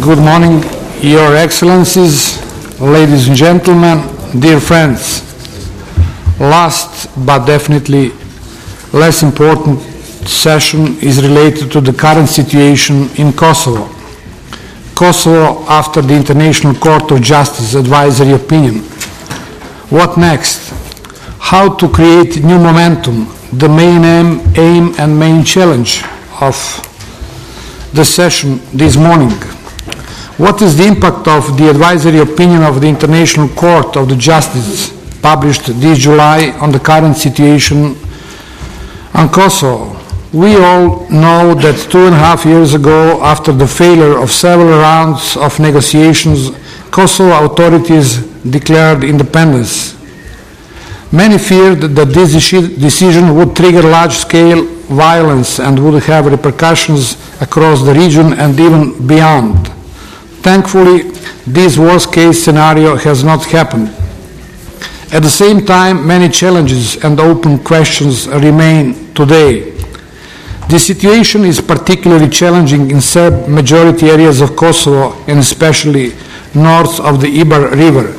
Good morning, Your Excellencies, ladies and gentlemen, dear friends. Last but definitely less important session is related to the current situation in Kosovo. Kosovo after the International Court of Justice advisory opinion. What next? How to create new momentum, the main aim and main challenge of the session this morning. What is the impact of the advisory opinion of the International Court of Justice published this July on the current situation on Kosovo? We all know that 2.5 years ago, after the failure of several rounds of negotiations, Kosovo authorities declared independence. Many feared that this decision would trigger large-scale violence and would have repercussions across the region and even beyond. Thankfully, this worst-case scenario has not happened. At the same time, many challenges and open questions remain today. The situation is particularly challenging in Serb-majority areas of Kosovo and especially north of the Ibar River.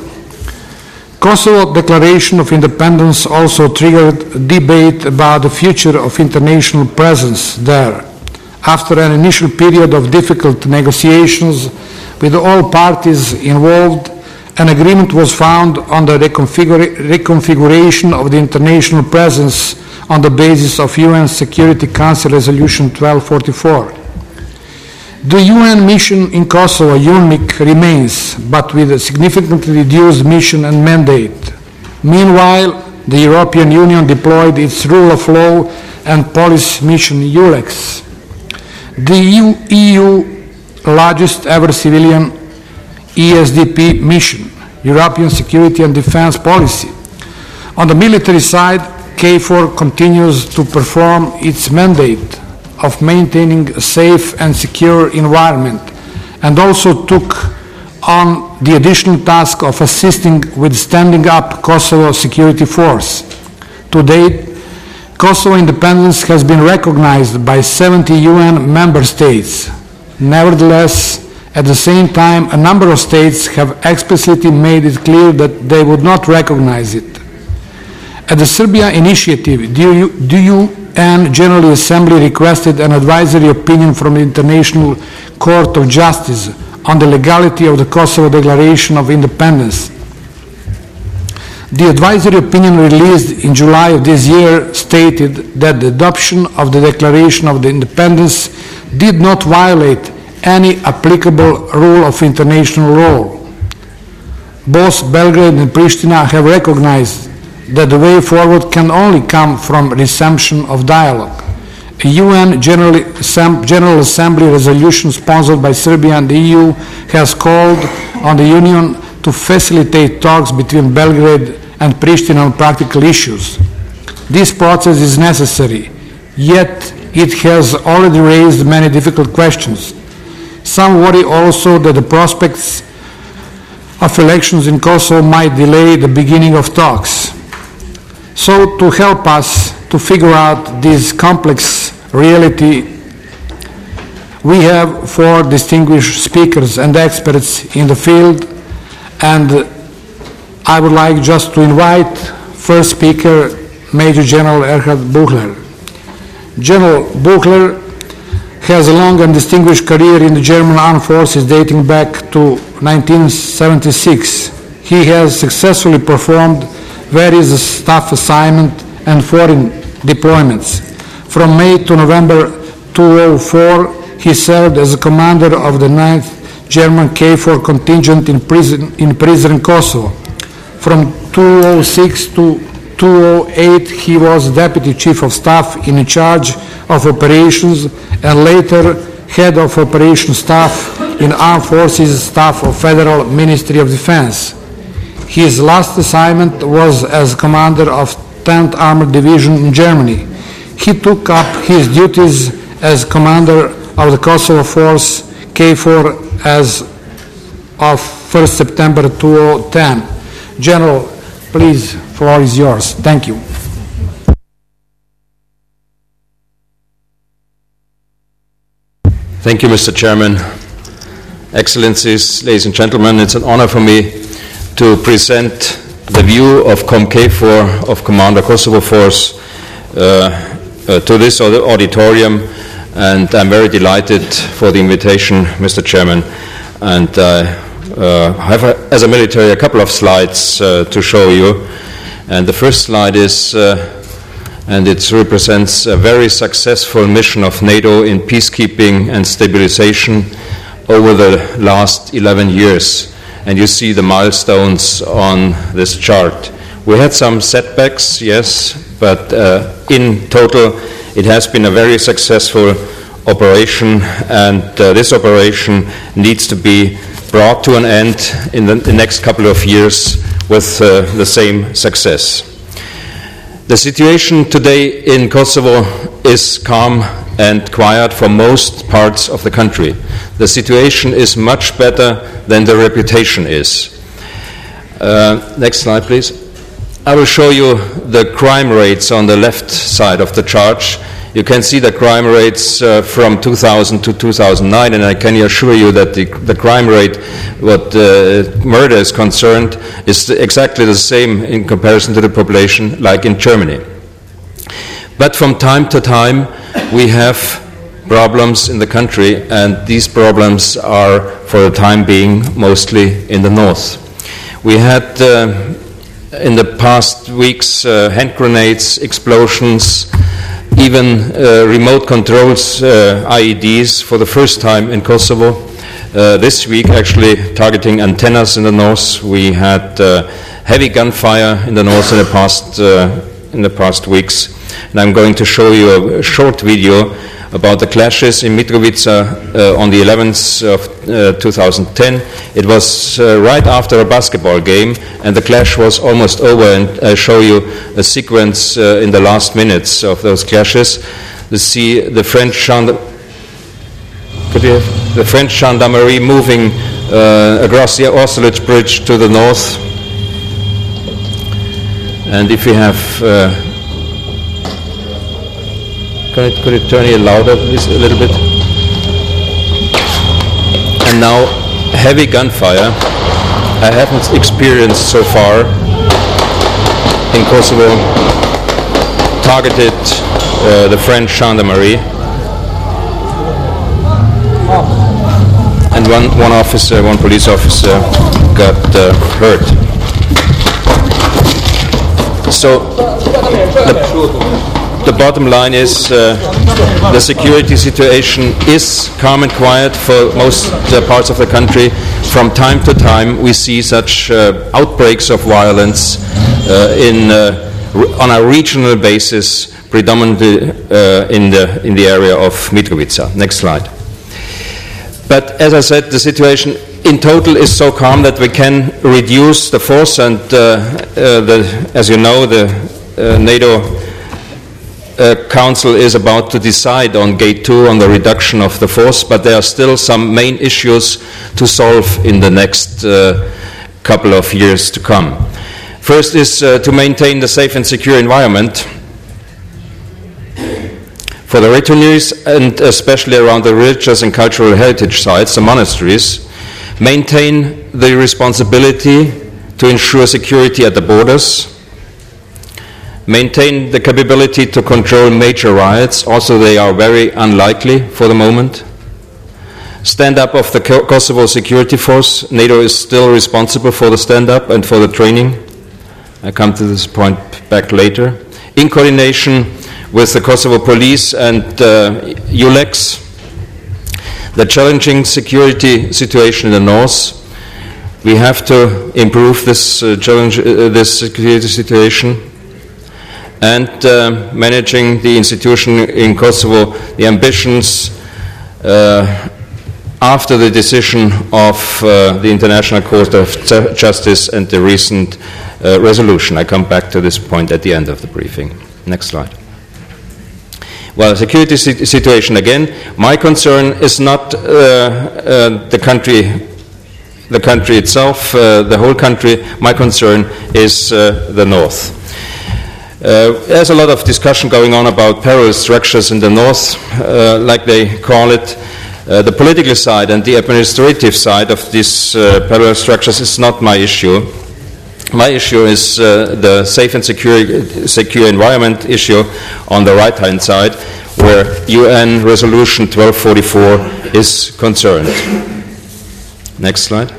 Kosovo Declaration of Independence also triggered debate about the future of international presence there. After an initial period of difficult negotiations with all parties involved, an agreement was found on the reconfiguration of the international presence on the basis of UN Security Council Resolution 1244. The UN mission in Kosovo, UNMIK, remains, but with a significantly reduced mission and mandate. Meanwhile, the European Union deployed its rule of law and police mission, EULEX. The EU largest ever civilian ESDP mission, European Security and Defense Policy. On the military side, KFOR continues to perform its mandate of maintaining a safe and secure environment, and also took on the additional task of assisting with standing up Kosovo Security Force. To date, Kosovo independence has been recognized by 70 UN member states. Nevertheless, at the same time, a number of states have explicitly made it clear that they would not recognize it. At the Serbia initiative, the UN General Assembly requested an advisory opinion from the International Court of Justice on the legality of the Kosovo Declaration of Independence. The advisory opinion released in July of this year stated that the adoption of the Declaration of the Independence did not violate any applicable rule of international law. Both Belgrade and Pristina have recognized that the way forward can only come from resumption of dialogue. A UN General Assembly resolution sponsored by Serbia and the EU has called on the Union to facilitate talks between Belgrade and Pristina on practical issues. This process is necessary, yet it has already raised many difficult questions. Some worry also that the prospects of elections in Kosovo might delay the beginning of talks. So, to help us to figure out this complex reality, we have 4 distinguished speakers and experts in the field, and I would like just to invite first speaker, Major General Erhard Buchler. General Buchler has a long and distinguished career in the German armed forces dating back to 1976. He has successfully performed various staff assignments and foreign deployments. From May to November 2004, he served as a commander of the 9th German KFOR contingent in prison Kosovo. From 2006 to 2008, he was Deputy Chief of Staff in charge of operations and later Head of Operations Staff in Armed Forces Staff of Federal Ministry of Defense. His last assignment was as commander of 10th Armored Division in Germany. He took up his duties as commander of the Kosovo Force KFOR as of 1st September 2010. General, please, floor is yours. Thank you. Thank you, Mr. Chairman. Excellencies, ladies and gentlemen, it's an honor for me to present the view of COMKFOR, of Commander Kosovo Force, to this auditorium, and I'm very delighted for the invitation, Mr. Chairman, and I have, as a military, a couple of slides to show you. And the first slide is, and it represents a very successful mission of NATO in peacekeeping and stabilization over the last 11 years. And you see the milestones on this chart. We had some setbacks, yes, but in total it has been a very successful operation, and this operation needs to be brought to an end in the next couple of years with the same success. The situation today in Kosovo is calm and quiet for most parts of the country. The situation is much better than the reputation is. Next slide, please. I will show you the crime rates on the left side of the chart. You can see the crime rates from 2000 to 2009, and I can assure you that the crime rate, what murder is concerned, is exactly the same in comparison to the population like in Germany. But from time to time, we have problems in the country, and these problems are, for the time being, mostly in the north. We had in the past weeks hand grenades, explosions, even remote controls, IEDs, for the first time in Kosovo. This week, actually, targeting antennas in the north. We had heavy gunfire in the north in the past weeks. And I'm going to show you a short video about the clashes in Mitrovica on the 11th of 2010. It was right after a basketball game, and the clash was almost over, and I show you a sequence in the last minutes of those clashes. You see the French gendarmerie moving across the Austerlitz Bridge to the north. And if we have could it turn it louder, please, a little bit? And now, heavy gunfire. I haven't experienced so far in Kosovo. Targeted the French gendarmerie. And one police officer got hurt. So, the bottom line is the security situation is calm and quiet for most parts of the country. From time to time, we see such outbreaks of violence on a regional basis, predominantly in the area of Mitrovica. Next slide. But as I said, the situation in total is so calm that we can reduce the force, and as you know, the NATO Council is about to decide on Gate 2 on the reduction of the force, but there are still some main issues to solve in the next couple of years to come. First is to maintain the safe and secure environment for the returnees, and especially around the religious and cultural heritage sites, the monasteries. Maintain the responsibility to ensure security at the borders. Maintain the capability to control major riots, also they are very unlikely for the moment. Stand-up of the Kosovo Security Force. NATO is still responsible for the stand-up and for the training. I come to this point back later. In coordination with the Kosovo Police and ULEX, the challenging security situation in the north. We have to improve this this security situation. And managing the institution in Kosovo, the ambitions after the decision of the International Court of Justice and the recent resolution. I come back to this point at the end of the briefing. Next slide. Well, security situation again. My concern is not the country itself, the whole country. My concern is the north. There's a lot of discussion going on about parallel structures in the north, like they call it. The political side and the administrative side of these parallel structures is not my issue. My issue is the safe and secure environment issue on the right-hand side, where UN Resolution 1244 is concerned. Next slide.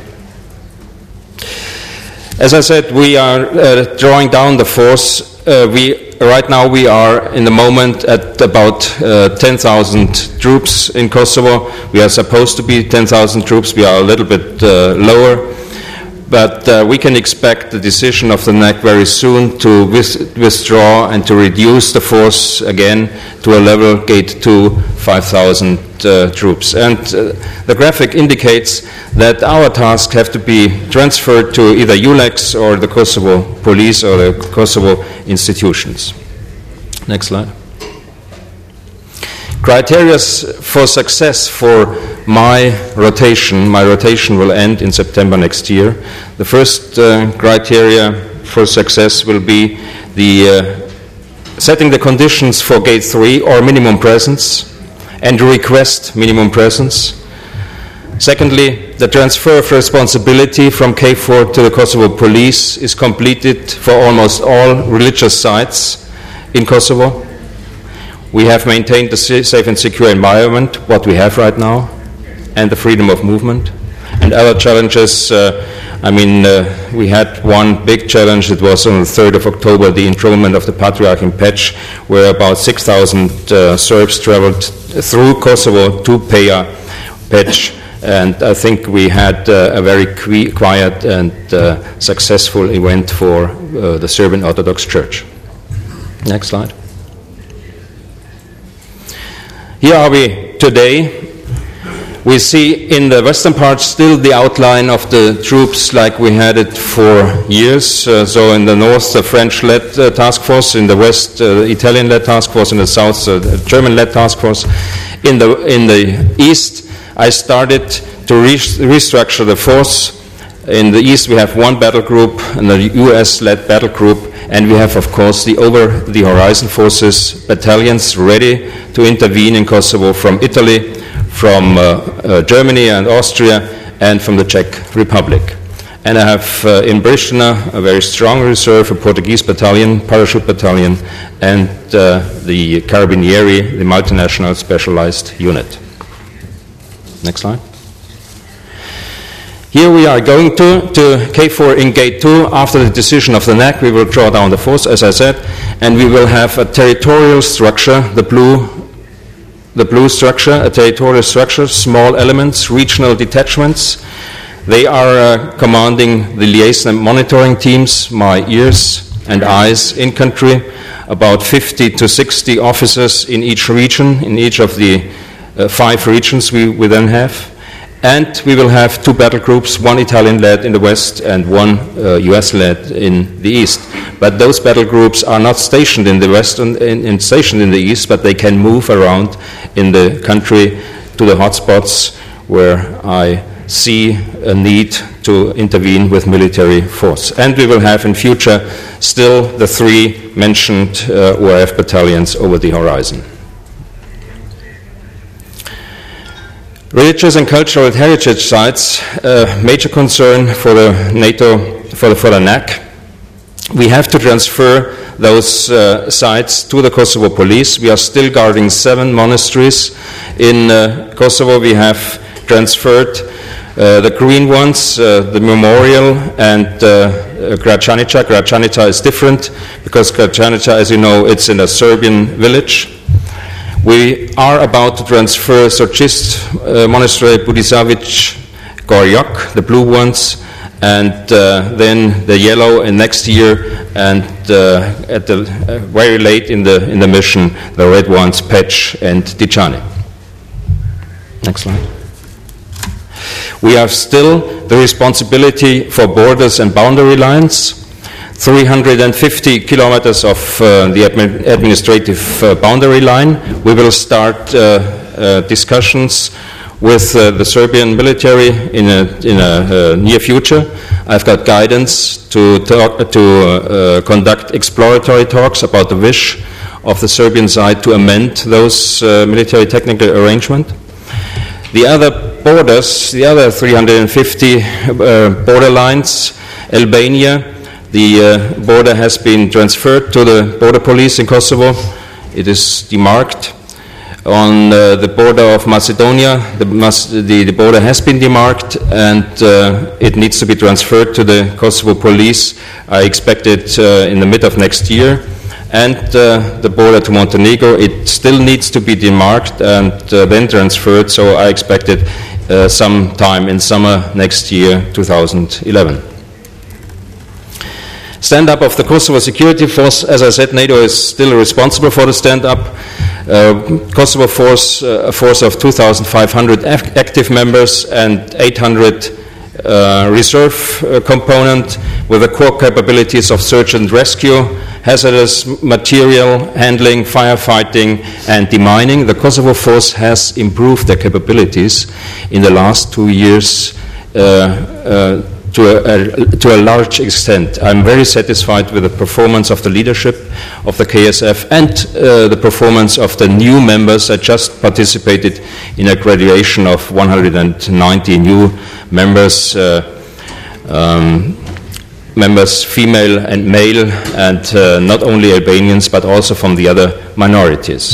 As I said, we are drawing down the force. Right now we are in the moment at about 10,000 troops in Kosovo. We are supposed to be 10,000 troops. We are a little bit lower. But we can expect the decision of the NAC very soon to withdraw and to reduce the force again to a level Gate 2, 5,000 troops. And the graphic indicates that our tasks have to be transferred to either ULEX or the Kosovo police or the Kosovo institutions. Next slide. Criteria for success for my rotation will end in September next year. The first criteria for success will be the setting the conditions for Gate 3 or minimum presence and request minimum presence. Secondly, the transfer of responsibility from KFOR to the Kosovo police is completed for almost all religious sites in Kosovo. We have maintained the safe and secure environment, what we have right now, and the freedom of movement. And other challenges, we had one big challenge. It was on the 3rd of October, the enthronement of the Patriarch in Peć, where about 6,000 Serbs traveled through Kosovo to Peć. And I think we had a very quiet and successful event for the Serbian Orthodox Church. Next slide. Here are we today. We see in the western part still the outline of the troops like we had it for years. So in the north, the French-led task force, in the west, the Italian-led task force, in the south, the German-led task force. In the east, I started to restructure the force. In the east, we have one battle group and the US-led battle group, and we have, of course, the over-the-horizon forces, battalions ready to intervene in Kosovo from Italy, from Germany and Austria, and from the Czech Republic. And I have in Pristina a very strong reserve, a Portuguese battalion, parachute battalion, and the Carabinieri, the multinational specialized unit. Next slide. Here we are going to KFOR in Gate 2. After the decision of the NAC, we will draw down the force, as I said, and we will have a territorial structure, the blue structure, a territorial structure, small elements, regional detachments. They are commanding the liaison and monitoring teams, my ears and eyes in country, about 50 to 60 officers in each region, in each of the 5 regions we then have. And we will have 2 battle groups, one Italian-led in the west and one US-led in the east. But those battle groups are not stationed in the west and stationed in the east, but they can move around in the country to the hotspots where I see a need to intervene with military force. And we will have in future still the 3 mentioned ORF battalions over the horizon. Religious and cultural heritage sites, major concern for the NATO, for the NAC. We have to transfer those sites to the Kosovo police. We are still guarding 7 monasteries in Kosovo. We have transferred the green ones, the memorial, and Gračanica. Gračanica is different because Gračanica, as you know, it's in a Serbian village. We are about to transfer Sorčist Monastery, Budisavić, Gorjok, the blue ones, and then the yellow in next year, and at the very late in the mission, the red ones, Peć and Dičani. Next slide. We have still the responsibility for borders and boundary lines. 350 kilometers of the administrative boundary line. We will start discussions with the Serbian military in a near future. I've got guidance to conduct exploratory talks about the wish of the Serbian side to amend those military technical arrangements. The other borders, the other 350 border lines, Albania, the border has been transferred to the border police in Kosovo. It is demarked. On the border of Macedonia, the border has been demarked, and it needs to be transferred to the Kosovo police. I expect it in the mid of next year. And the border to Montenegro, it still needs to be demarked and then transferred, so I expect it sometime in summer next year, 2011. Stand-up of the Kosovo Security Force, as I said, NATO is still responsible for the stand-up. Kosovo Force, a force of 2,500 active members and 800 reserve component with the core capabilities of search and rescue, hazardous material handling, firefighting, and demining. The Kosovo Force has improved their capabilities in the last 2 years to a large extent. I'm very satisfied with the performance of the leadership of the KSF and the performance of the new members. I just participated in a graduation of 190 new members, members female and male, and not only Albanians but also from the other minorities.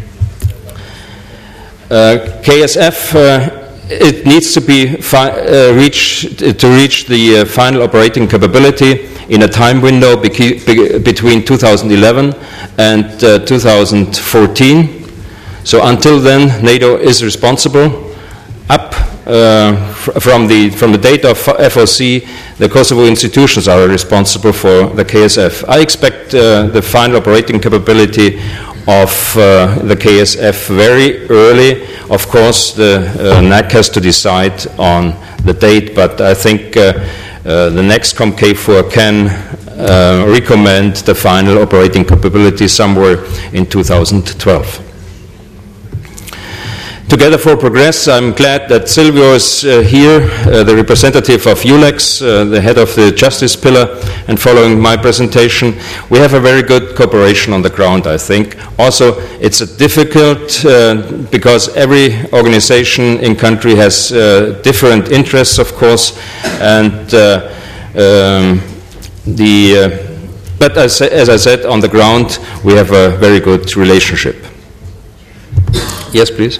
KSF it needs to be reach the final operating capability in a time window between 2011 and 2014. So until then, NATO is responsible. Up from the date of FOC, the Kosovo institutions are responsible for the KSF. I expect the final operating capability of the KSF very early. Of course, the NAC has to decide on the date, but I think the next COMK4 can recommend the final operating capability somewhere in 2012. Together for Progress, I'm glad that Silvio is here, the representative of ULEX, the head of the justice pillar, and following my presentation. We have a very good cooperation on the ground, I think. Also, it's difficult because every organization in country has different interests, of course, and but as I said, on the ground, we have a very good relationship. Yes, please.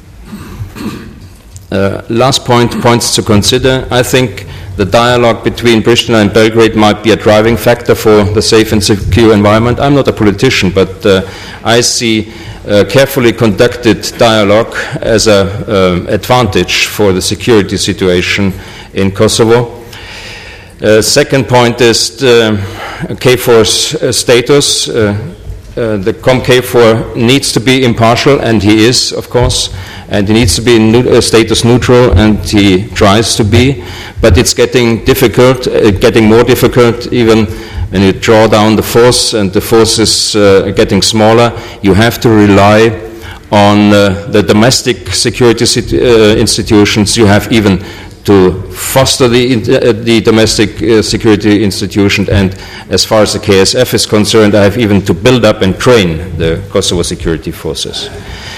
Last points to consider. I think the dialogue between Pristina and Belgrade might be a driving factor for the safe and secure environment. I'm not a politician, but I see carefully conducted dialogue as an advantage for the security situation in Kosovo. Second point is the KFOR's status. The COMK4 needs to be impartial, and he is, of course, and he needs to be status neutral, and he tries to be, but it's getting difficult, getting more difficult even when you draw down the force, and the force is getting smaller. You have to rely on the domestic security institutions. You have even to foster the domestic security institution, and as far as the KSF is concerned, I have even to build up and train the Kosovo security forces.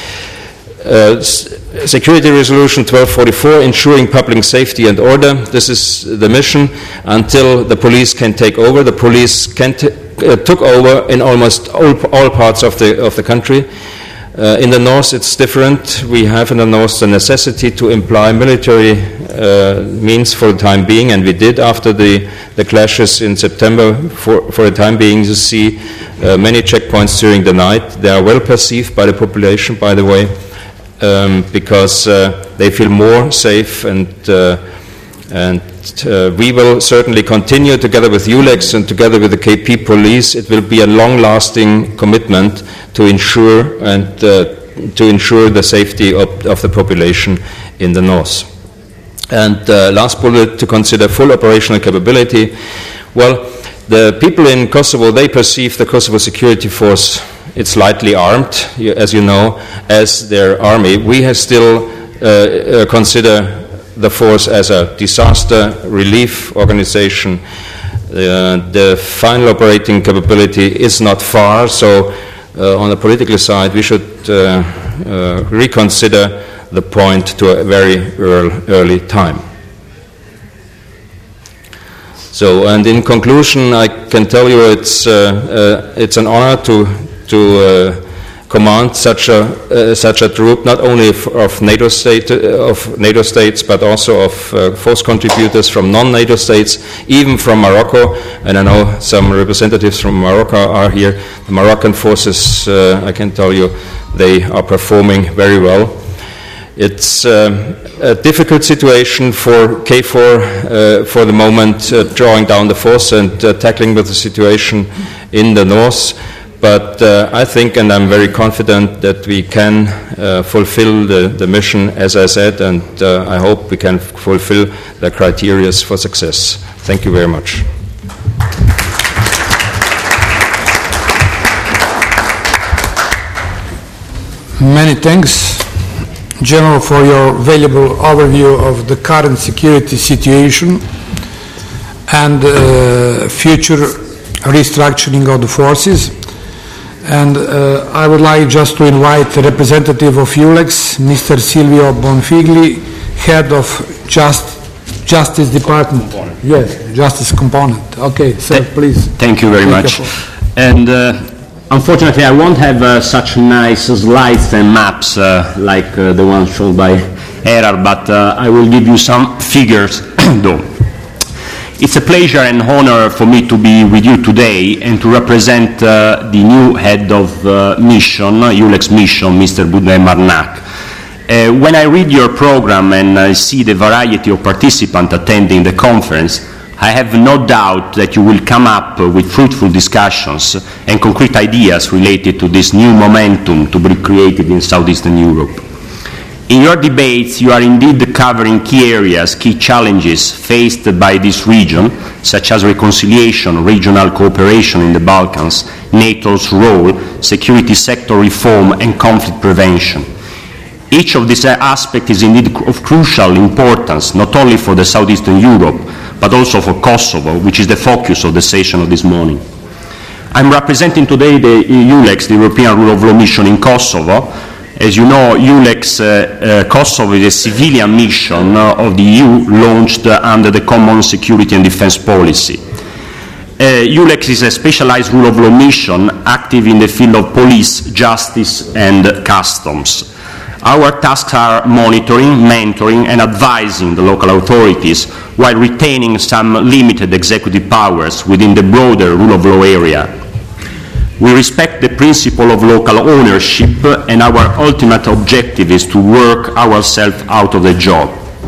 Security Resolution 1244, ensuring public safety and order. This is the mission until the police can take over. The police took over in almost all parts of the country. In the north, it's different. We have in the north the necessity to imply military means for the time being, and we did after the clashes in September. For the time being, you see many checkpoints during the night. They are well perceived by the population, by the way, because they feel more safe, and we will certainly continue together with ULEX and together with the KP police. It will be a long-lasting commitment to ensure the safety of the population in the north. And last bullet, to consider full operational capability. Well, the people in Kosovo, they perceive the Kosovo Security Force, it's lightly armed, as you know, as their army. We have still consider the force as a disaster relief organization. The final operating capability is not far, so on the political side we should reconsider the point to a very early time. So, and in conclusion, I can tell you it's an honor to command such a troop, not only of NATO states, but also of force contributors from non-NATO states, even from Morocco. And I know some representatives from Morocco are here. The Moroccan forces, I can tell you, they are performing very well. It's a difficult situation for KFOR for the moment, drawing down the force and tackling with the situation in the north. But I think, and I'm very confident, that we can fulfill the mission, as I said, and I hope we can fulfill the criteria for success. Thank you very much. Many thanks, General, for your valuable overview of the current security situation and future restructuring of the forces. And I would like just to invite a representative of EULEX, Mr. Silvio Bonfigli, Head of Justice Department. Component. Yes, Justice Component. Okay, sir, please. Thank you very much. And unfortunately, I won't have such nice slides and maps like the one shown by Error, but I will give you some figures though. It's a pleasure and honor for me to be with you today and to represent the new head of mission, EULEX mission, Mr. Boudin Marnac. When I read your program and I see the variety of participants attending the conference, I have no doubt that you will come up with fruitful discussions and concrete ideas related to this new momentum to be created in Southeastern Europe. In your debates, you are indeed covering key areas, key challenges faced by this region, such as reconciliation, regional cooperation in the Balkans, NATO's role, security sector reform, and conflict prevention. Each of these aspects is indeed of crucial importance, not only for the Southeastern Europe, but also for Kosovo, which is the focus of the session of this morning. I'm representing today the EULEX, the European Rule of Law Mission in Kosovo. As you know, EULEX Kosovo is a civilian mission of the EU launched under the Common Security and Defense Policy. EULEX is a specialized rule of law mission active in the field of police, justice, and customs. Our tasks are monitoring, mentoring, and advising the local authorities while retaining some limited executive powers within the broader rule of law area. We respect the principle of local ownership, and our ultimate objective is to work ourselves out of the job.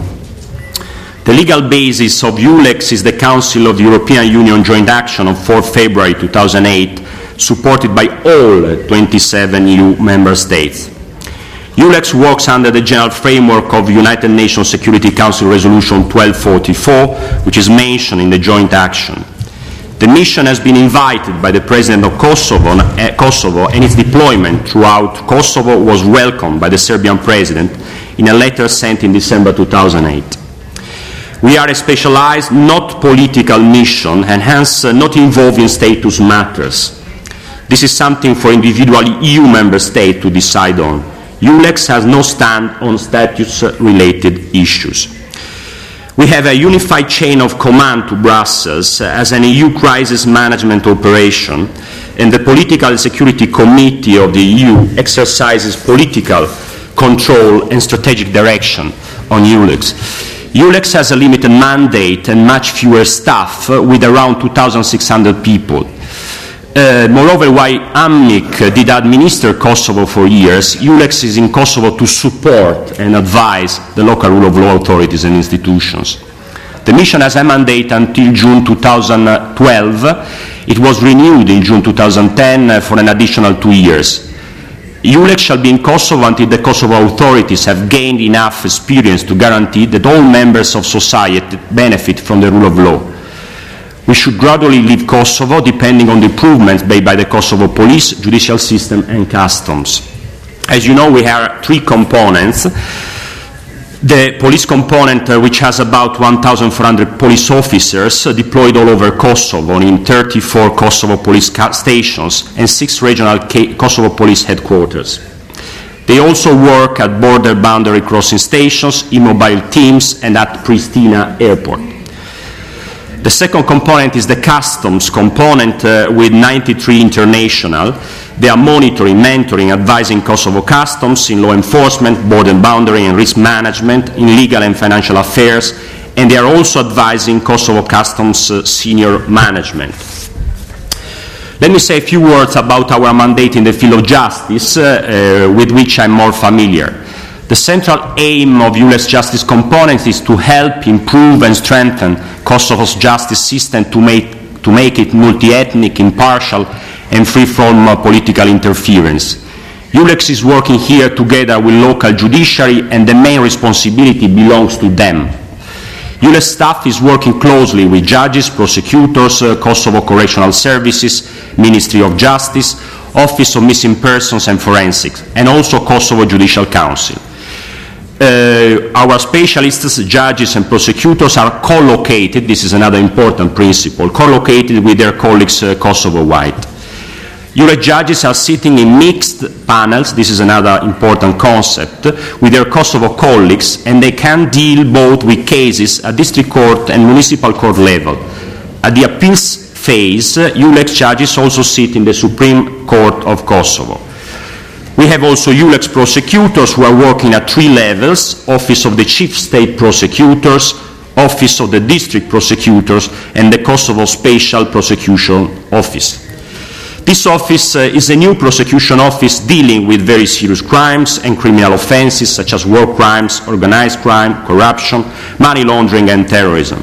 The legal basis of EULEX is the Council of the European Union Joint Action of 4 February 2008, supported by all 27 EU member states. EULEX works under the general framework of United Nations Security Council Resolution 1244, which is mentioned in the joint action. The mission has been invited by the President of Kosovo, and its deployment throughout Kosovo was welcomed by the Serbian President in a letter sent in December 2008. We are a specialized, not political mission, and hence not involved in status matters. This is something for individual EU member states to decide on. EULEX has no stand on status-related issues. We have a unified chain of command to Brussels as an EU crisis management operation, and the Political and Security Committee of the EU exercises political control and strategic direction on EULEX. EULEX has a limited mandate and much fewer staff, with around 2,600 people. Moreover, while AMNIC did administer Kosovo for years, EULEX is in Kosovo to support and advise the local rule of law authorities and institutions. The mission has a mandate until June 2012. It was renewed in June 2010 for an additional 2 years. EULEX shall be in Kosovo until the Kosovo authorities have gained enough experience to guarantee that all members of society benefit from the rule of law. We should gradually leave Kosovo, depending on the improvements made by the Kosovo police, judicial system, and customs. As you know, we have 3 components. The police component, which has about 1,400 police officers deployed all over Kosovo in 34 Kosovo police stations and 6 regional Kosovo police headquarters. They also work at border boundary crossing stations, in mobile teams, and at Pristina Airport. The second component is the customs component with 93 International. They are monitoring, mentoring, advising Kosovo customs in law enforcement, border boundary and risk management, in legal and financial affairs, and they are also advising Kosovo customs senior management. Let me say a few words about our mandate in the field of justice, with which I'm more familiar. The central aim of EULEX justice components is to help improve and strengthen Kosovo's justice system to make it multi-ethnic, impartial, and free from political interference. EULEX is working here together with local judiciary, and the main responsibility belongs to them. EULEX staff is working closely with judges, prosecutors, Kosovo Correctional Services, Ministry of Justice, Office of Missing Persons and Forensics, and also Kosovo Judicial Council. Our specialists, judges and prosecutors are co-located, this is another important principle, co-located with their colleagues Kosovo-wide. EULEX judges are sitting in mixed panels, this is another important concept, with their Kosovo colleagues, and they can deal both with cases at district court and municipal court level. At the appeals phase, EULEX judges also sit in the Supreme Court of Kosovo. We have also EULEX prosecutors who are working at 3 levels: Office of the Chief State Prosecutors, Office of the District Prosecutors, and the Kosovo Special Prosecution Office. This office is a new prosecution office dealing with very serious crimes and criminal offences such as war crimes, organized crime, corruption, money laundering and terrorism.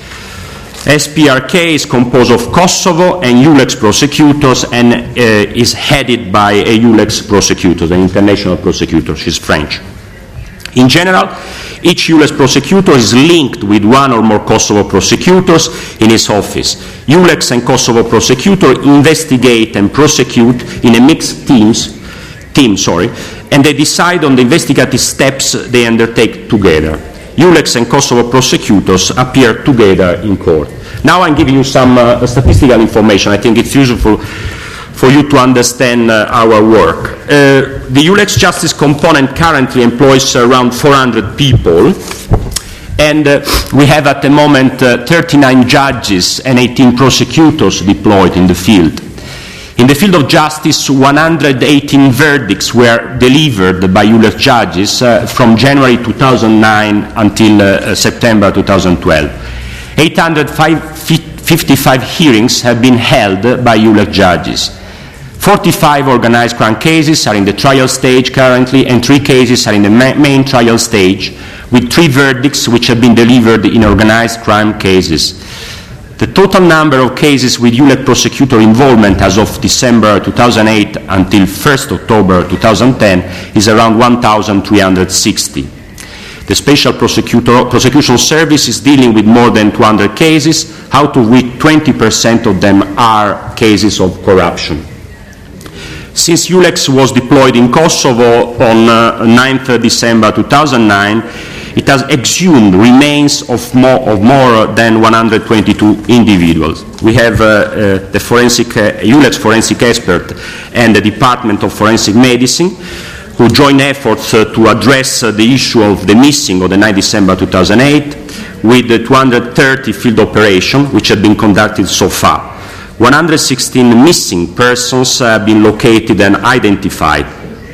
SPRK is composed of Kosovo and EULEX prosecutors and is headed by a EULEX prosecutor, an international prosecutor. She's French. In general, each EULEX prosecutor is linked with one or more Kosovo prosecutors in his office. EULEX and Kosovo prosecutor investigate and prosecute in a mixed team, and they decide on the investigative steps they undertake together. EULEX and Kosovo prosecutors appear together in court. Now I'm giving you some statistical information. I think it's useful for you to understand our work. The EULEX justice component currently employs around 400 people, and we have at the moment 39 judges and 18 prosecutors deployed in the field. In the field of justice, 118 verdicts were delivered by EULEX judges from January 2009 until September 2012. 855 hearings have been held by EULEX judges. 45 organized crime cases are in the trial stage currently, and 3 cases are in the main trial stage, with 3 verdicts which have been delivered in organized crime cases. The total number of cases with EULEX prosecutor involvement as of December 2008 until 1st October 2010 is around 1,360. The Special Prosecution Service is dealing with more than 200 cases, out of which 20% of them are cases of corruption. Since EULEX was deployed in Kosovo on 9th December 2009, it has exhumed remains of more than 122 individuals. We have the EULEX forensic expert and the Department of Forensic Medicine, who join efforts to address the issue of the missing of the 9th December 2008 with the 230 field operations which have been conducted so far. 116 missing persons have been located and identified.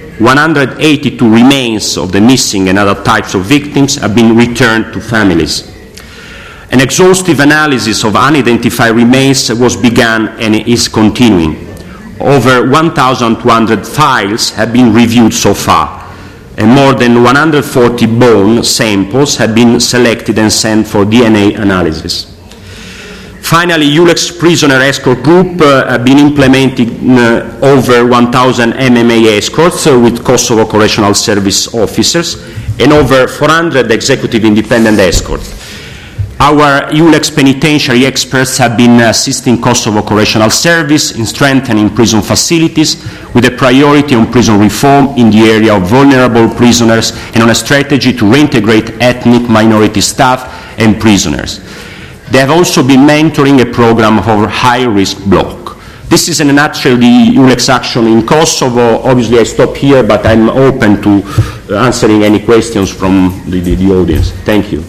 182 remains of the missing and other types of victims have been returned to families. An exhaustive analysis of unidentified remains was begun and is continuing. Over 1,200 files have been reviewed so far, and more than 140 bone samples have been selected and sent for DNA analysis. Finally, EULEX prisoner escort group have been implementing over 1,000 MMA escorts with Kosovo Correctional Service officers and over 400 executive independent escorts. Our EULEX penitentiary experts have been assisting Kosovo Correctional Service in strengthening prison facilities with a priority on prison reform in the area of vulnerable prisoners and on a strategy to reintegrate ethnic minority staff and prisoners. They have also been mentoring a program for high-risk block. This is in a nutshell the EULEX action in Kosovo. Obviously, I stop here, but I'm open to answering any questions from the audience. Thank you.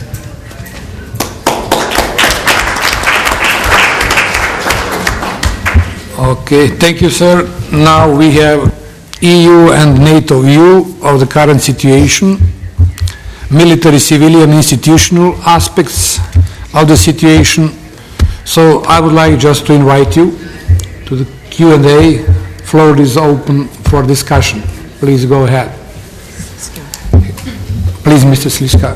Okay, thank you, sir. Now we have EU and NATO view of the current situation, military, civilian, institutional aspects of the situation. So I would like just to invite you to the Q&A. Floor is open for discussion. Please go ahead. Please, Mr. Sliska.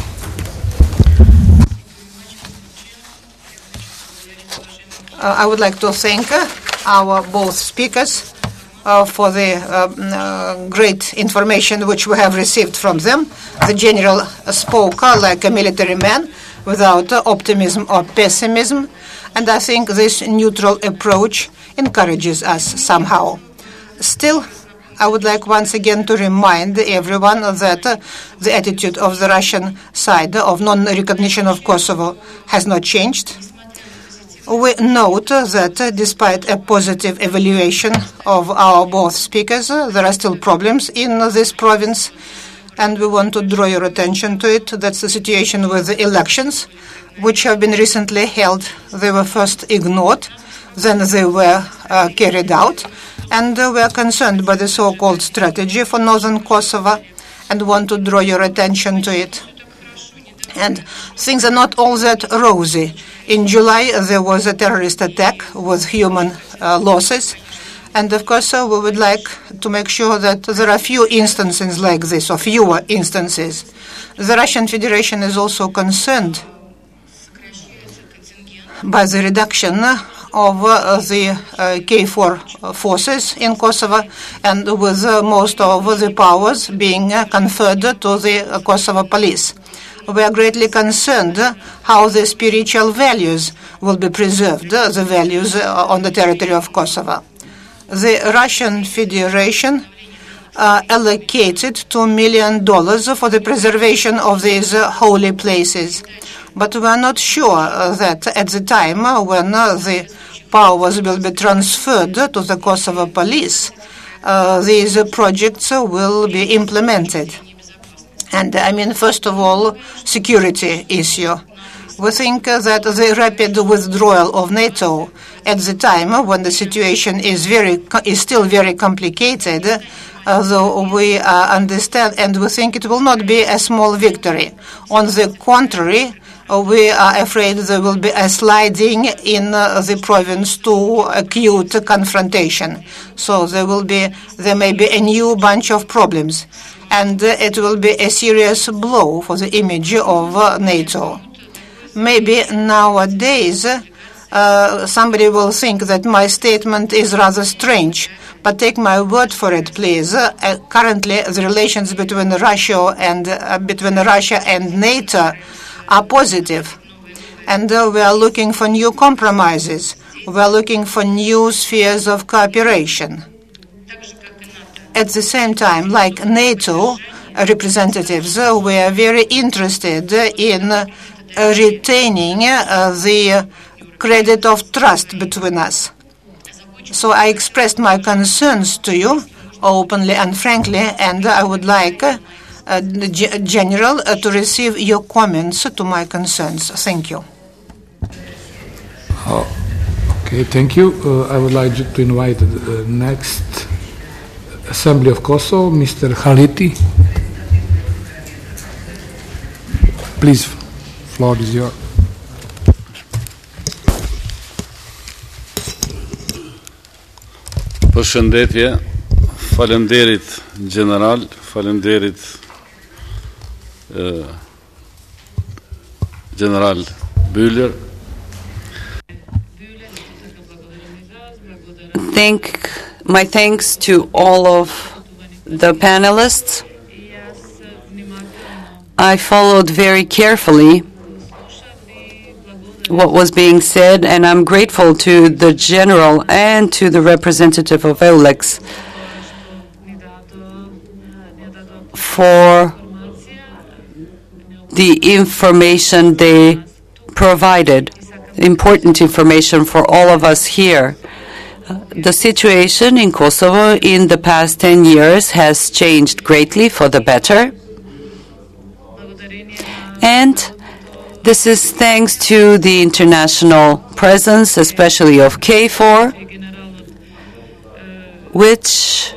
I would like to thank our both speakers for the great information which we have received from them. The general spoke like a military man without optimism or pessimism, and I think this neutral approach encourages us somehow. Still, I would like once again to remind everyone that the attitude of the Russian side of non-recognition of Kosovo has not changed. We note that despite a positive evaluation of our both speakers, there are still problems in this province, and we want to draw your attention to it. That's the situation with the elections, which have been recently held. They were first ignored, then they were carried out, and we are concerned by the so-called strategy for northern Kosovo and want to draw your attention to it. And things are not all that rosy. In July, there was a terrorist attack with human losses. And of course, we would like to make sure that there are few instances like this, or fewer instances. The Russian Federation is also concerned by the reduction of the KFOR forces in Kosovo, and with most of the powers being conferred to the Kosovo police. We are greatly concerned how the spiritual values will be preserved, the values on the territory of Kosovo. The Russian Federation allocated $2 million for the preservation of these holy places. But we are not sure that at the time when the powers will be transferred to the Kosovo police, these projects will be implemented. And I mean, first of all, security issue. We think that the rapid withdrawal of NATO at the time when the situation is still very complicated, though we understand and we think it will not be a small victory. On the contrary, we are afraid there will be a sliding in the province to acute confrontation. So there may be a new bunch of problems, and it will be a serious blow for the image of NATO. Maybe nowadays somebody will think that my statement is rather strange, but take my word for it, please. Currently, the relations between Russia and NATO are positive, and we are looking for new compromises. We are looking for new spheres of cooperation. At the same time, like NATO representatives, we are very interested in retaining the credit of trust between us. So I expressed my concerns to you openly and frankly, and I would like the General to receive your comments to my concerns. Thank you. Okay, thank you. I would like to invite the next Assembly of Kosovo, Mr. Haliti. Please, floor is yours. Përshëndetje, faleminderit General, faleminderit General Bühler. My thanks to all of the panelists. I followed very carefully what was being said, and I'm grateful to the General and to the representative of EULEX for the information they provided, important information for all of us here. the situation in Kosovo in the past 10 years has changed greatly for the better. And this is thanks to the international presence, especially of KFOR, which,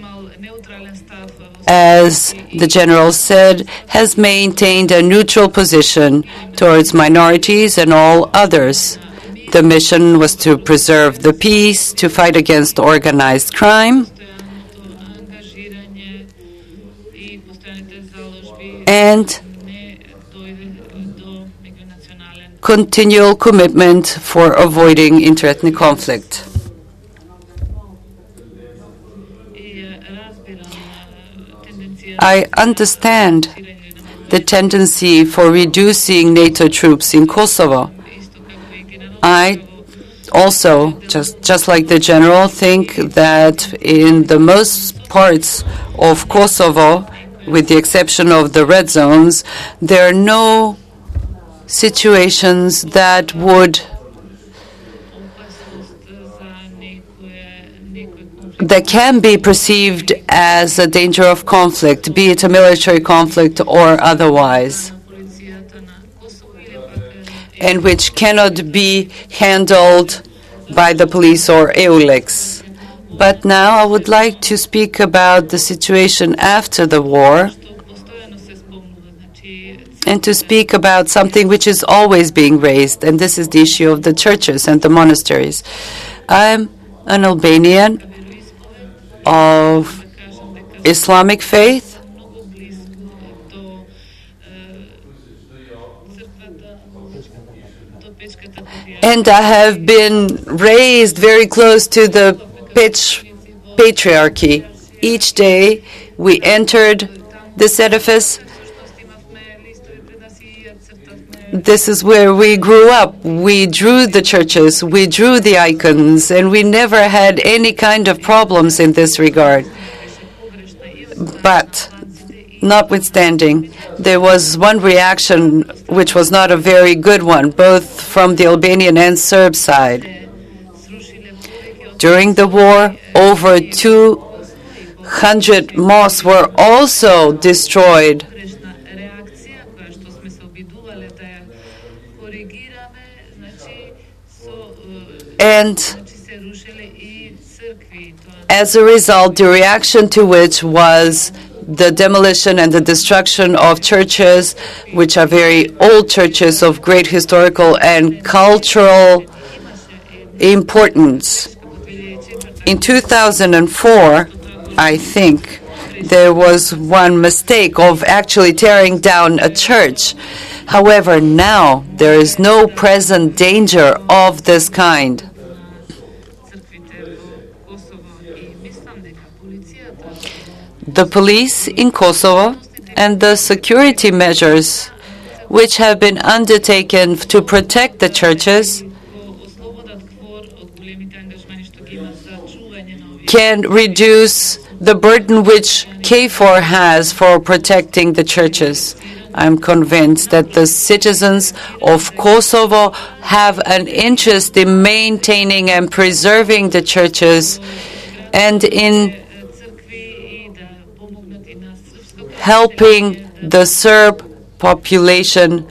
as the general said, has maintained a neutral position towards minorities and all others. The mission was to preserve the peace, to fight against organized crime, and continual commitment for avoiding interethnic conflict. I understand the tendency for reducing NATO troops in Kosovo. I also, just like the general, think that in the most parts of Kosovo, with the exception of the red zones, there are no situations that can be perceived as a danger of conflict, be it a military conflict or otherwise, and which cannot be handled by the police or EULEX. But now I would like to speak about the situation after the war and to speak about something which is always being raised, and this is the issue of the churches and the monasteries. I'm an Albanian of Islamic faith, and I have been raised very close to the patriarchy. Each day we entered this edifice. This is where we grew up. We drew the churches, we drew the icons, and we never had any kind of problems in this regard. But notwithstanding, there was one reaction which was not a very good one, both from the Albanian and Serb side. During the war, over 200 mosques were also destroyed. And as a result, the reaction to which was the demolition and the destruction of churches, which are very old churches of great historical and cultural importance. In 2004, I think, there was one mistake of actually tearing down a church. However, now there is no present danger of this kind. The police in Kosovo and the security measures which have been undertaken to protect the churches can reduce the burden which KFOR has for protecting the churches. I'm convinced that the citizens of Kosovo have an interest in maintaining and preserving the churches and in helping the Serb population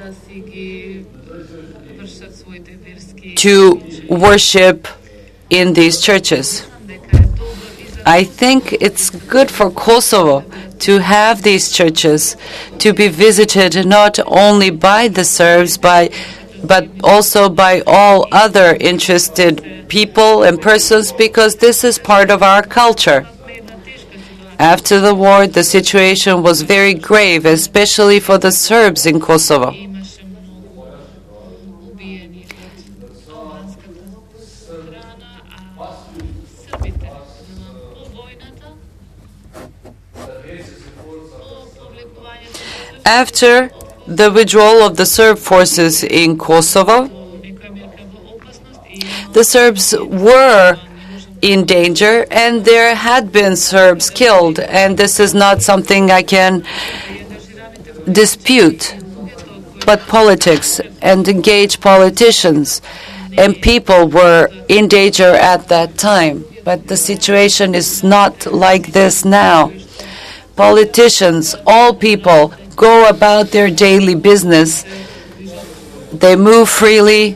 to worship in these churches. I think it's good for Kosovo to have these churches, to be visited not only by the Serbs, but also by all other interested people and persons, because this is part of our culture. After the war, the situation was very grave, especially for the Serbs in Kosovo. After the withdrawal of the Serb forces in Kosovo, the Serbs were in danger, and there had been Serbs killed, and this is not something I can dispute. But politics and engaged politicians and people were in danger at that time. But the situation is not like this now. Politicians, all people, go about their daily business. They move freely,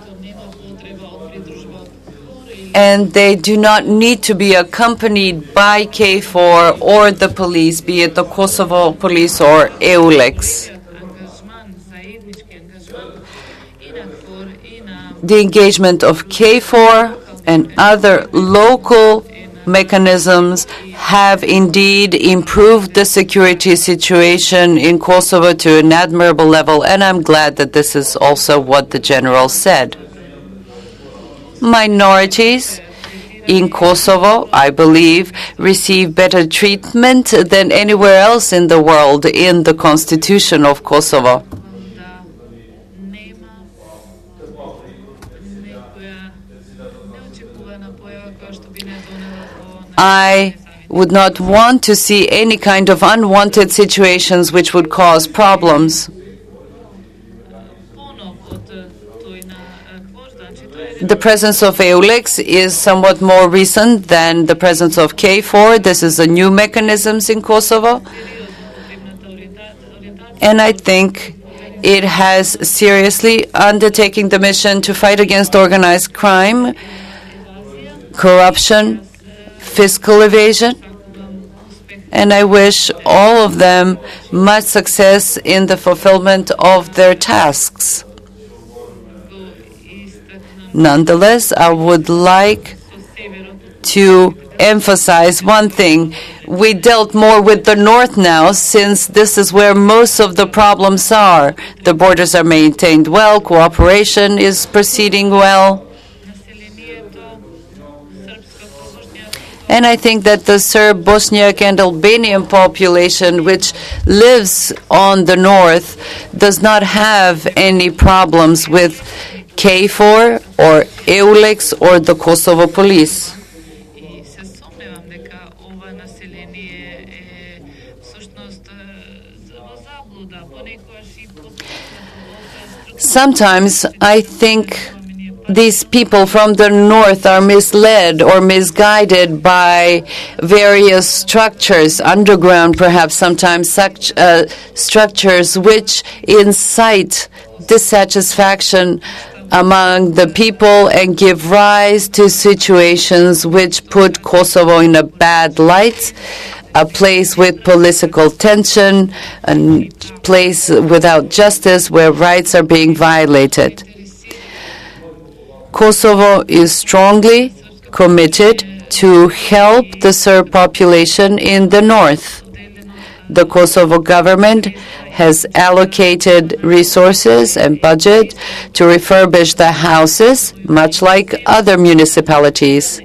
and they do not need to be accompanied by KFOR or the police, be it the Kosovo police or EULEX. The engagement of KFOR and other local mechanisms have indeed improved the security situation in Kosovo to an admirable level, and I'm glad that this is also what the general said. Minorities in Kosovo, I believe, receive better treatment than anywhere else in the world in the constitution of Kosovo. I would not want to see any kind of unwanted situations which would cause problems. The presence of EULEX is somewhat more recent than the presence of KFOR. This is a new mechanism in Kosovo. And I think it has seriously undertaken the mission to fight against organized crime, corruption, fiscal evasion, and I wish all of them much success in the fulfillment of their tasks. Nonetheless, I would like to emphasize one thing. We dealt more with the north now, since this is where most of the problems are. The borders are maintained well, cooperation is proceeding well. And I think that the Serb, Bosniak, and Albanian population, which lives on the north, does not have any problems with KFOR or EULEX or the Kosovo police. Sometimes I think these people from the north are misled or misguided by various structures, underground perhaps sometimes, such structures which incite dissatisfaction among the people and give rise to situations which put Kosovo in a bad light, a place with political tension, a place without justice where rights are being violated. Kosovo is strongly committed to help the Serb population in the north. The Kosovo government has allocated resources and budget to refurbish the houses, much like other municipalities.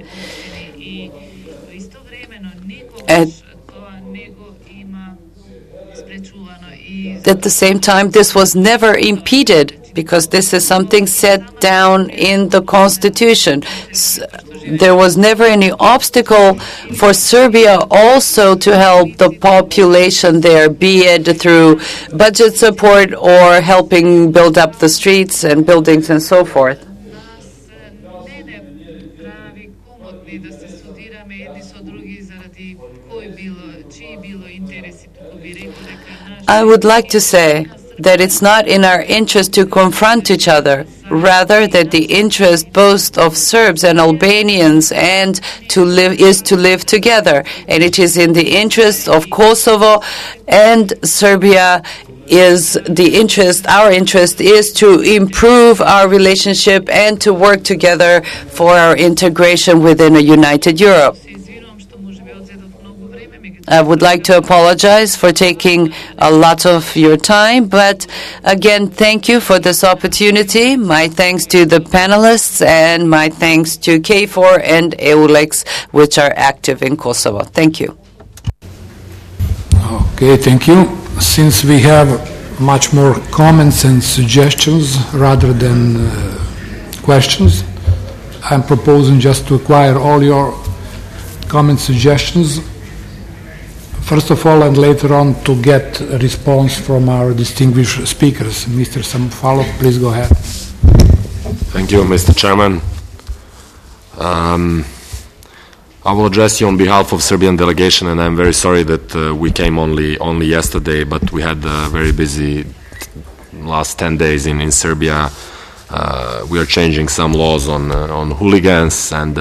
At the same time, this was never impeded, because this is something set down in the Constitution. There was never any obstacle for Serbia also to help the population there, be it through budget support or helping build up the streets and buildings and so forth. I would like to say that it's not in our interest to confront each other, rather that the interest both of Serbs and Albanians is to live together, and it is in the interest of Kosovo and Serbia. Our interest is to improve our relationship and to work together for our integration within a united Europe. I would like to apologize for taking a lot of your time, but again, thank you for this opportunity. My thanks to the panelists and my thanks to KFOR and EULEX, which are active in Kosovo. Thank you. Okay, thank you. Since we have much more comments and suggestions rather than questions, I'm proposing just to acquire all your comments, suggestions, first of all, and later on to get a response from our distinguished speakers. Mr. Samofalov, please go ahead. Thank Thank you, Mr. Chairman. I will address you on behalf of Serbian delegation, and I'm very sorry that we came only yesterday, but we had a very busy last 10 days in Serbia. We are changing some laws on hooligans, and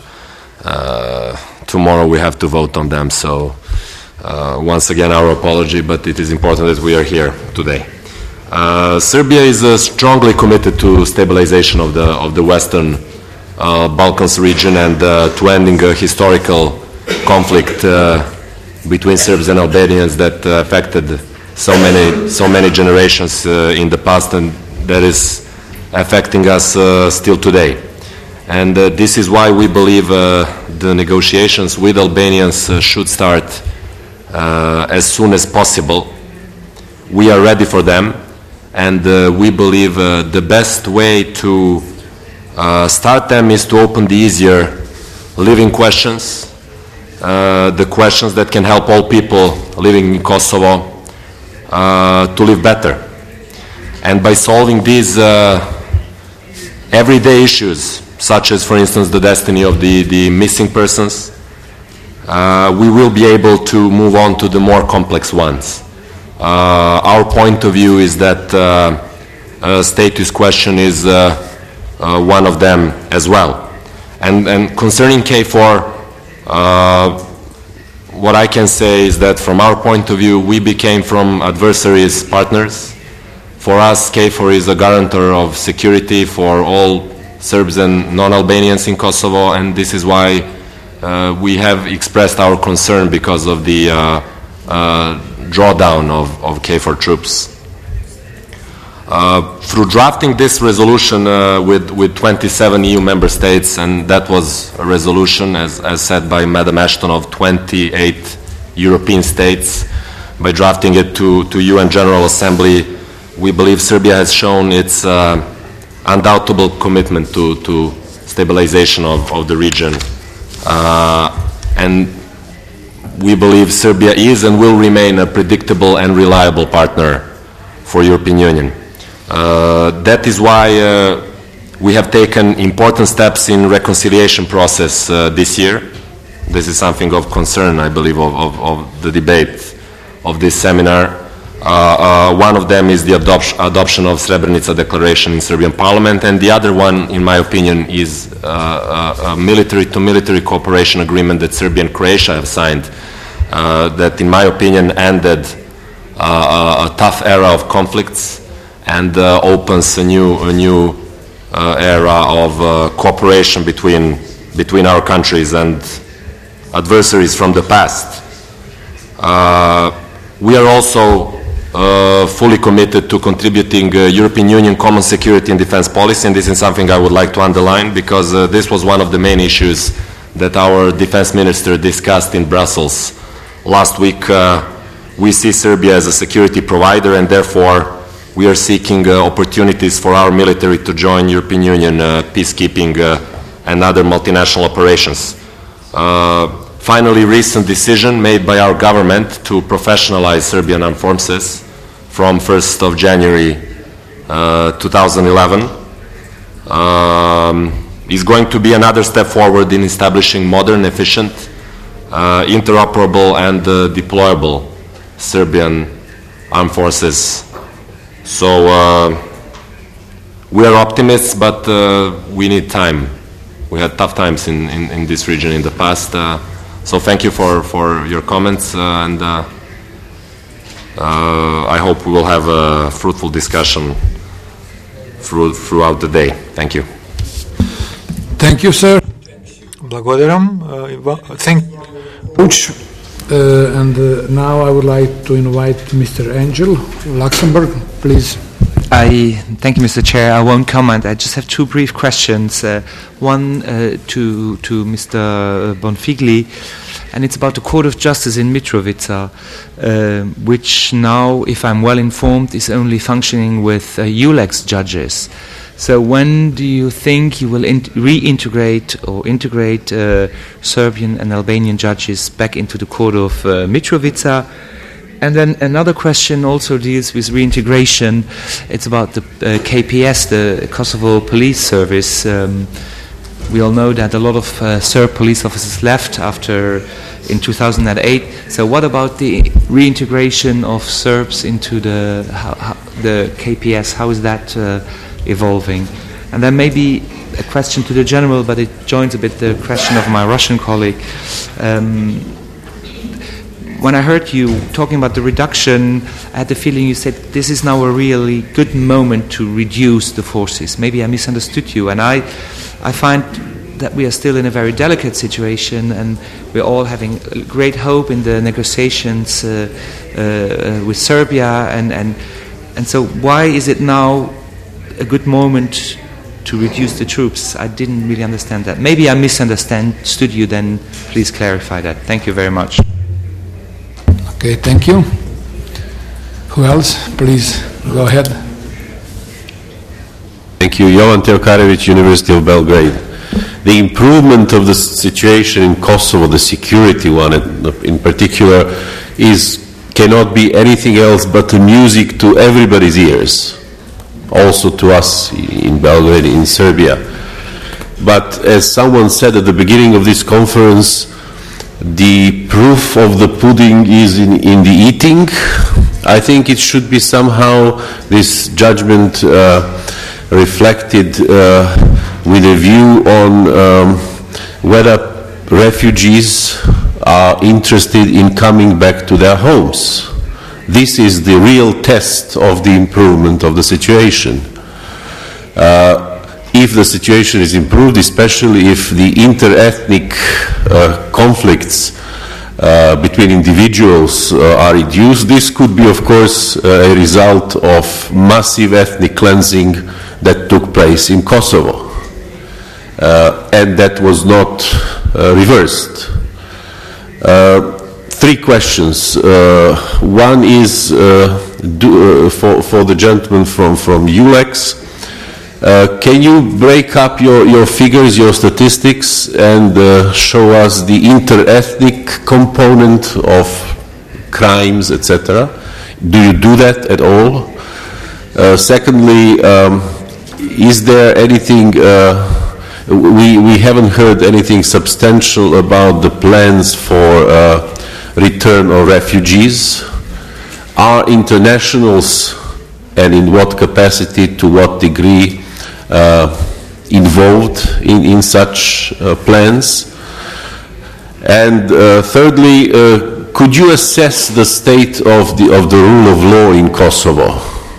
tomorrow we have to vote on them. So once again, our apology, but it is important that we are here today. Serbia is strongly committed to stabilization of the Western Balkans region and to ending a historical conflict between Serbs and Albanians that affected so many generations in the past, and that is affecting us still today. And this is why we believe the negotiations with Albanians should start as soon as possible. We are ready for them, and we believe the best way to start them is to open the easier living questions, the questions that can help all people living in Kosovo to live better. And by solving these everyday issues, such as, for instance, the destiny of the missing persons, we will be able to move on to the more complex ones. Our point of view is that status question is one of them as well. And concerning KFOR, what I can say is that from our point of view, we became from adversaries partners. For us, KFOR is a guarantor of security for all Serbs and non-Albanians in Kosovo, and this is why we have expressed our concern because of the drawdown of KFOR troops. Through drafting this resolution with 27 EU member states, and that was a resolution, as said by Madam Ashton, of 28 European states, by drafting it to UN General Assembly, we believe Serbia has shown its undoubtable commitment to stabilization of the region. And we believe Serbia is and will remain a predictable and reliable partner for European Union. That is why we have taken important steps in reconciliation process this year. This is something of concern, I believe, of the debate of this seminar. One of them is the adoption of Srebrenica Declaration in Serbian Parliament, and the other one, in my opinion, is a military-to-military cooperation agreement that Serbia and Croatia have signed, that, in my opinion, ended a tough era of conflicts and opens a new era of cooperation between our countries and adversaries from the past. We are also fully committed to contributing European Union common security and defense policy, and this is something I would like to underline, because this was one of the main issues that our defense minister discussed in Brussels last week. We see Serbia as a security provider, and therefore we are seeking opportunities for our military to join European Union peacekeeping and other multinational operations. Finally, recent decision made by our government to professionalize Serbian armed forces from 1st of January 2011 is going to be another step forward in establishing modern, efficient, interoperable and deployable Serbian armed forces. So we are optimists, but we need time. We had tough times in this region in the past. So thank you for your comments, and I hope we will have a fruitful discussion throughout the day. Thank you. Thank you, sir. Благодарам. Thank you. And now I would like to invite Mr. Angel, Luxembourg, please. Thank you, Mr. Chair. I won't comment. I just have two brief questions. One to Mr. Bonfigli, and it's about the Court of Justice in Mitrovica, which now, if I'm well informed, is only functioning with ULEX judges. So when do you think you will reintegrate or integrate Serbian and Albanian judges back into the Court of Mitrovica? And then another question also deals with reintegration. It's about the KPS, the Kosovo Police Service. We all know that a lot of Serb police officers left in 2008. So what about the reintegration of Serbs into the KPS? How is that evolving? And then maybe a question to the General, but it joins a bit the question of my Russian colleague. When I heard you talking about the reduction, I had the feeling you said this is now a really good moment to reduce the forces. Maybe I misunderstood you, and I find that we are still in a very delicate situation, and we're all having great hope in the negotiations with Serbia, and so why is it now a good moment to reduce the troops? I didn't really understand that. Maybe I misunderstood you, then please clarify that. Thank you very much. Okay, thank you. Who else? Please, go ahead. Thank you. Jovan Teokarević, University of Belgrade. The improvement of the situation in Kosovo, the security one in particular, cannot be anything else but music to everybody's ears, also to us in Belgrade, in Serbia. But as someone said at the beginning of this conference, the proof of the pudding is in the eating. I think it should be somehow, this judgment reflected with a view on whether refugees are interested in coming back to their homes. This is the real test of the improvement of the situation. If the situation is improved, especially if the inter-ethnic conflicts between individuals are reduced, this could be, of course, a result of massive ethnic cleansing that took place in Kosovo, and that was not reversed. Three questions. One is for the gentleman from ULEX. Can you break up your figures, your statistics, and show us the inter-ethnic component of crimes, etc.? Do you do that at all? Secondly, is there anything, we haven't heard anything substantial about the plans for return of refugees. Are internationals, and in what capacity, to what degree, involved in such plans? And thirdly, could you assess the state of the rule of law in Kosovo?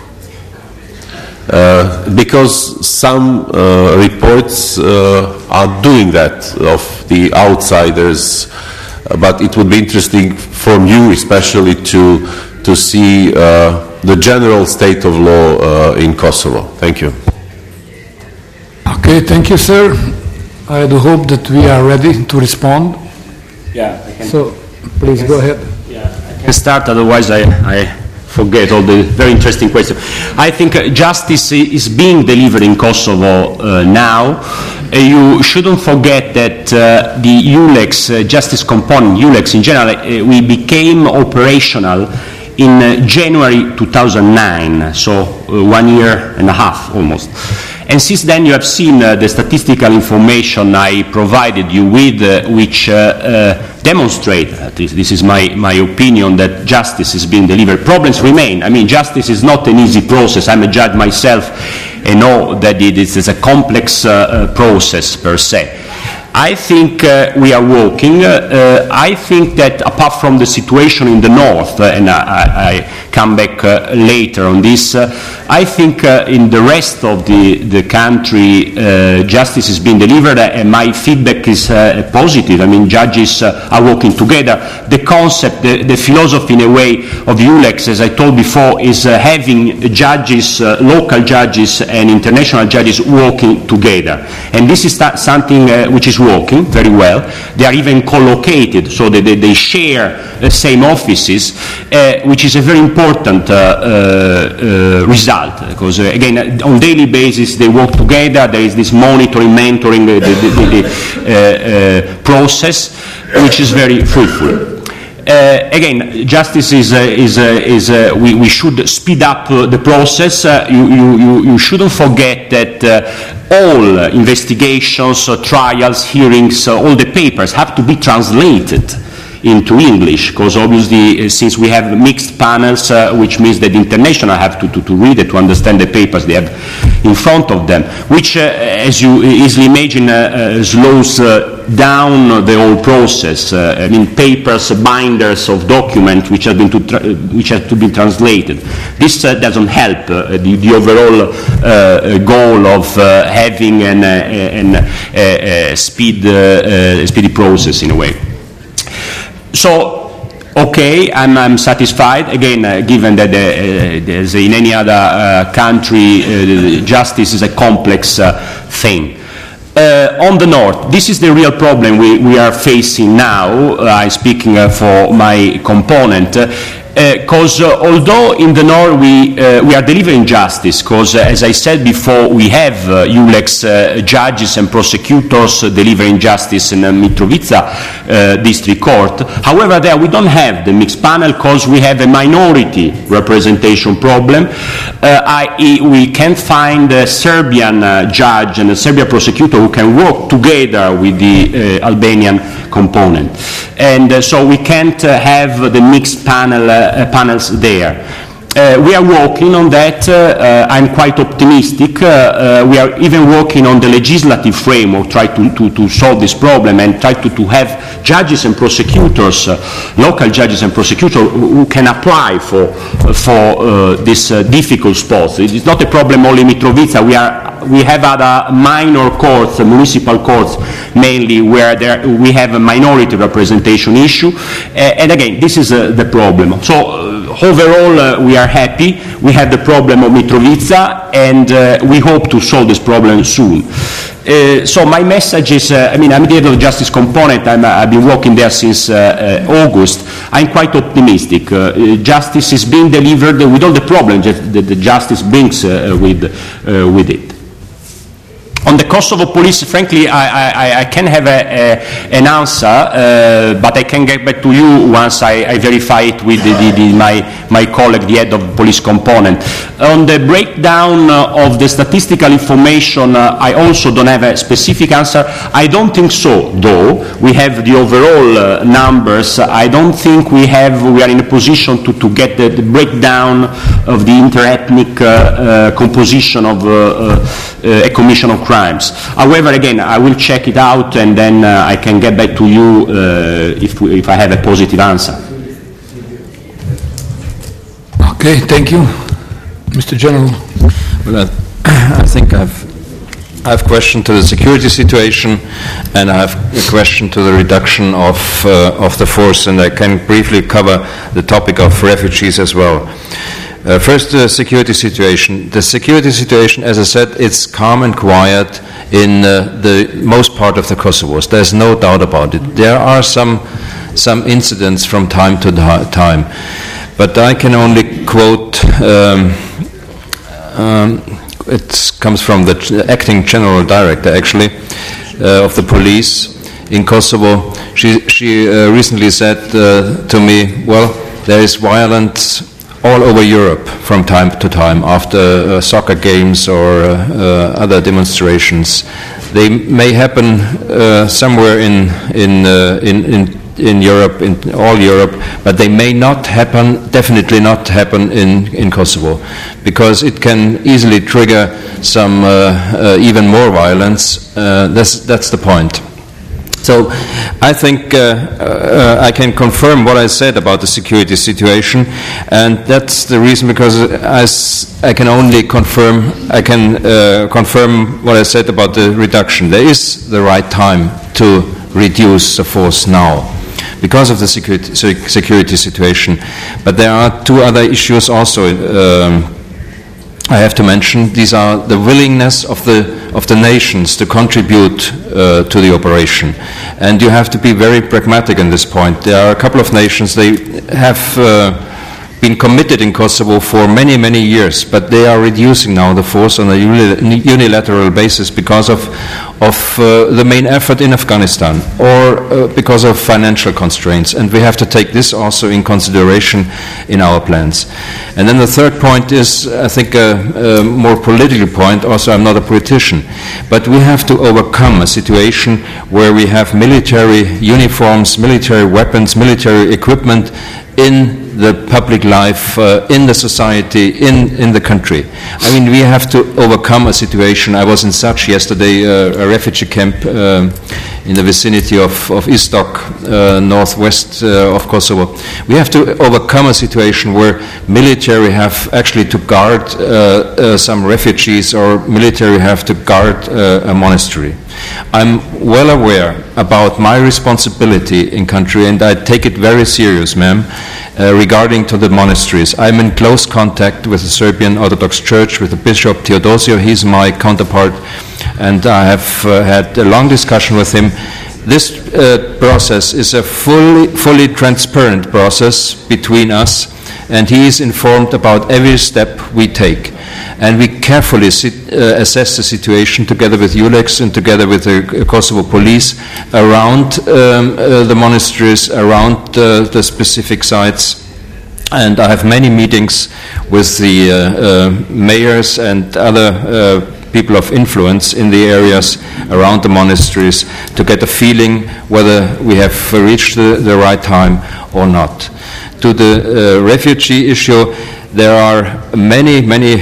Because some reports are doing that, of the outsiders, but it would be interesting from you especially to see the general state of law in Kosovo. Thank you. Okay, thank you, sir. I do hope that we are ready to respond. Yeah, I can. So, please go ahead. Yeah, I can start, otherwise I forget all the very interesting questions. I think justice is being delivered in Kosovo now. You shouldn't forget that the ULEX justice component, ULEX in general, we became operational in January 2009, so 1 year and a half almost. And since then you have seen the statistical information I provided you with, which demonstrate, at least this is my opinion, that justice is being delivered. Problems remain. I mean, justice is not an easy process. I'm a judge myself and know that it is a complex process per se. I think we are working. I think that apart from the situation in the north, and I come back later on this, I think in the rest of the country justice is being delivered, and my feedback is positive. I mean, judges are working together. The concept, the philosophy in a way of ULEX, as I told before, is having judges, local judges and international judges working together. And this is something which is working very well. They are even co-located, so they share the same offices, which is a very important result, because again, on daily basis they work together. There is this monitoring, mentoring, the process, which is very fruitful. Again, justice we should speed up the process. You shouldn't forget that all investigations, trials, hearings, all the papers have to be translated into English, because obviously since we have mixed panels, which means that the international have to read it, to understand the papers they have in front of them, which as you easily imagine slows down the whole process. I mean, papers, binders of documents which have to be translated. This doesn't help the overall goal of having a speedy process in a way. So, okay, I'm satisfied. Again, given that as in any other country, justice is a complex thing. On the north, this is the real problem we are facing now. I'm speaking for my component. Because although in the north we are delivering justice, because as I said before, we have ULEX judges and prosecutors delivering justice in Mitrovica district court. However, there we don't have the mixed panel because we have a minority representation problem, i.e. we can't find a Serbian judge and a Serbian prosecutor who can work together with the Albanian component. And so we can't have the mixed panels there. We are working on that. I'm quite optimistic. We are even working on the legislative framework, try to solve this problem and try to have judges and prosecutors, local judges and prosecutors who can apply for this difficult spots. It is not a problem only in Mitrovica. We have other minor courts, municipal courts mainly, where we have a minority representation issue. And again, this is the problem. So overall, we are happy. We have the problem of Mitrovica, and we hope to solve this problem soon. So my message is, I'm the head of the justice component. I've been working there since August. I'm quite optimistic. Justice is being delivered with all the problems that the justice brings with it. On the Kosovo police, frankly, I can have an answer, but I can get back to you once I verify it with my colleague, the head of the police component. On the breakdown of the statistical information, I also don't have a specific answer. I don't think so, though. We have the overall numbers. I don't think we are in a position to get the breakdown of the interethnic composition of a commission of crimes. However, again, I will check it out and then I can get back to you if I have a positive answer. Okay, thank you. Mr. General. Well, I think I have a question to the security situation, and I have a question to the reduction of the force, and I can briefly cover the topic of refugees as well. First, the security situation. The security situation, as I said, it's calm and quiet in the most part of the Kosovo. There's no doubt about it. There are some incidents from time to time, but I can only quote. It comes from the acting general director, actually, of the police in Kosovo. She recently said to me, "Well, there is violence all over Europe from time to time after soccer games or other demonstrations. They may happen somewhere in Europe, in all Europe, but they may not happen, definitely not happen in Kosovo, because it can easily trigger some even more violence. That's the point." So I think I can confirm what I said about the security situation, and that's the reason, because I can only confirm what I said about the reduction. There is the right time to reduce the force now because of the security situation. But there are two other issues also I have to mention. These are the willingness of the nations to contribute to the operation, and you have to be very pragmatic in this point. There are a couple of nations, they have been committed in Kosovo for many, many years, but they are reducing now the force on a unilateral basis because of the main effort in Afghanistan, or because of financial constraints, and we have to take this also in consideration in our plans. And then the third point is, I think, a more political point. Also, I'm not a politician, but we have to overcome a situation where we have military uniforms, military weapons, military equipment in the public life, in the society, in the country. I mean, we have to overcome a situation. I was in Sac yesterday, a refugee camp in the vicinity of Istok, northwest of Kosovo. We have to overcome a situation where military have actually to guard some refugees, or military have to guard a monastery. I'm well aware about my responsibility in country, and I take it very serious, ma'am, regarding to the monasteries. I'm in close contact with the Serbian Orthodox Church, with the Bishop Teodosio. He's my counterpart, and I have had a long discussion with him. This process is a fully transparent process between us, and he is informed about every step we take. And we carefully assess the situation together with ULEX and together with the Kosovo police around the monasteries, around the specific sites. And I have many meetings with the mayors and other people of influence in the areas around the monasteries to get a feeling whether we have reached the right time or not. To the refugee issue, there are many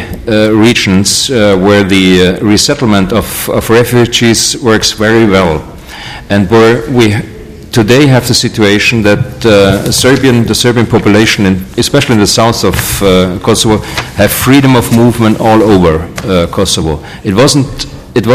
regions where the resettlement of refugees works very well, and where we today have the situation that the Serbian population, especially in the south of Kosovo, have freedom of movement all over Kosovo. It wasn't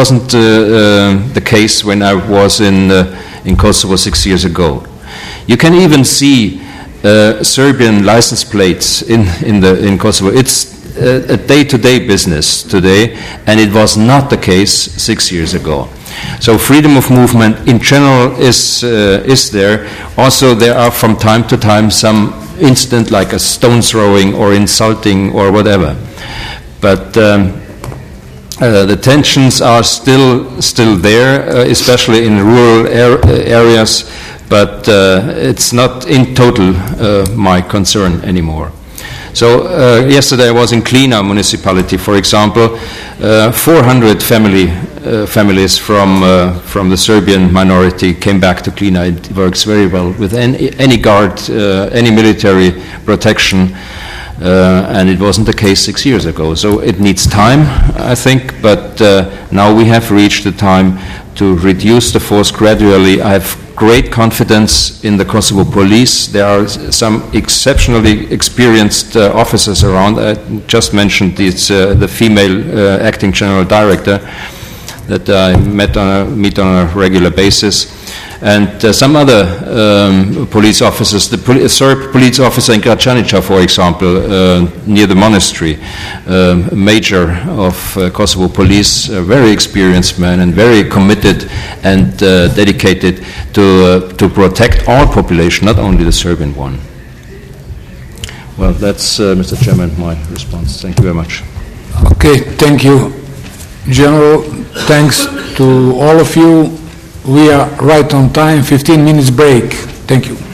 the case when I was in Kosovo 6 years ago. You can even see Serbian license plates in Kosovo. It's a day-to-day business today, and it was not the case 6 years ago. So freedom of movement in general is there. Also, there are from time to time some incident like a stone throwing or insulting or whatever. But the tensions are still there, especially in rural areas. But it's not in total my concern anymore. So yesterday I was in Klina municipality, for example. 400 families from the Serbian minority came back to Klina. It works very well with any guard, any military protection, and it wasn't the case 6 years ago. So it needs time, I think, but now we have reached the time to reduce the force gradually. I have great confidence in the Kosovo police. There are some exceptionally experienced officers around. I just mentioned the female acting general director that I meet on a regular basis, and some other police officers. The Serb police officer in Gračanica, for example, near the monastery, major of Kosovo police, a very experienced man and very committed and dedicated to protect our population, not only the Serbian one. Well, that's, Mr. Chairman, my response. Thank you very much. Okay, thank you, General. Thanks to all of you. We are right on time, 15 minutes break. Thank you.